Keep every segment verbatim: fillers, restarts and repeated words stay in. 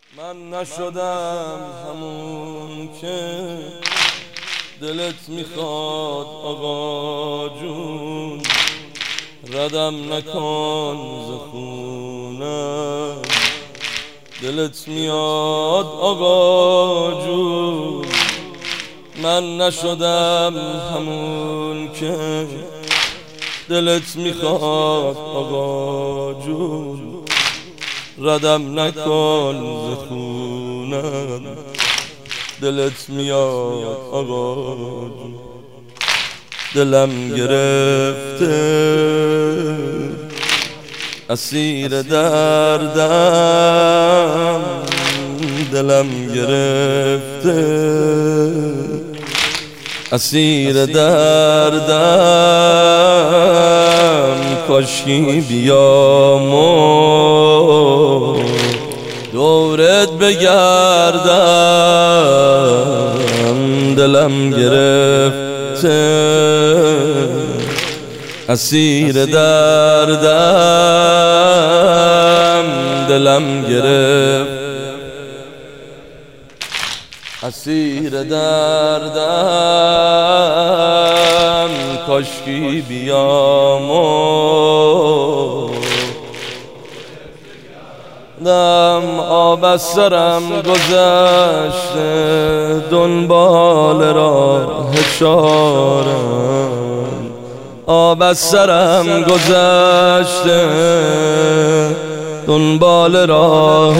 من نشدم همون که دلت میخواد آقا جون، ردم نکن ز خونم دلت میاد آقا جون. من نشدم همون که دلت میخواد آقا جون، ردم نکن ز خونم دلت میاد آقا جون. دلم گرفته اسیر دردم، دلم گرفته اسیر دردم، کاشکی بیام و دورت بگردم. دلم گرفته اسیر دردم، دلم گرفت اسیر دردم، کاشکی بیام و دم آب از سرم گذشته، دنبال راه چارم. آب از سرم گذشته، دنبال راه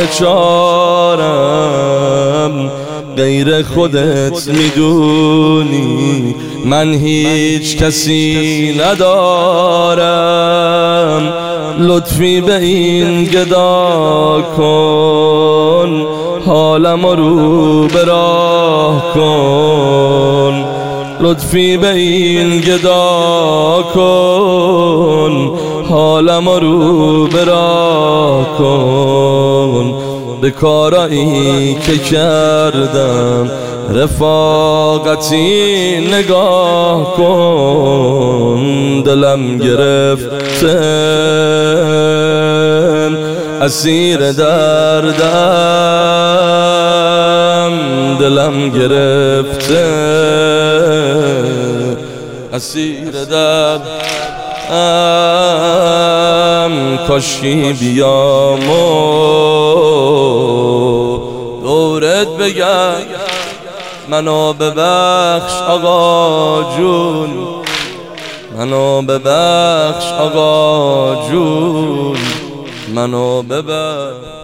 چارم. غیر خودت میدونی من هیچ کسی ندارم. لطفی به این گدا کن، حالم رو به راه کن. لطفی به این گدا کن، حالم رو به راه کن. به کارایی که کردم رفاقتی نگاه کن. دلم گرفته اسیر دردم، دلم گرفته اسیر دردم، کاشکی بیام و دورت بگرد. منو ببخش آقا جون، منو ببخش آقا جون، منو ببخش.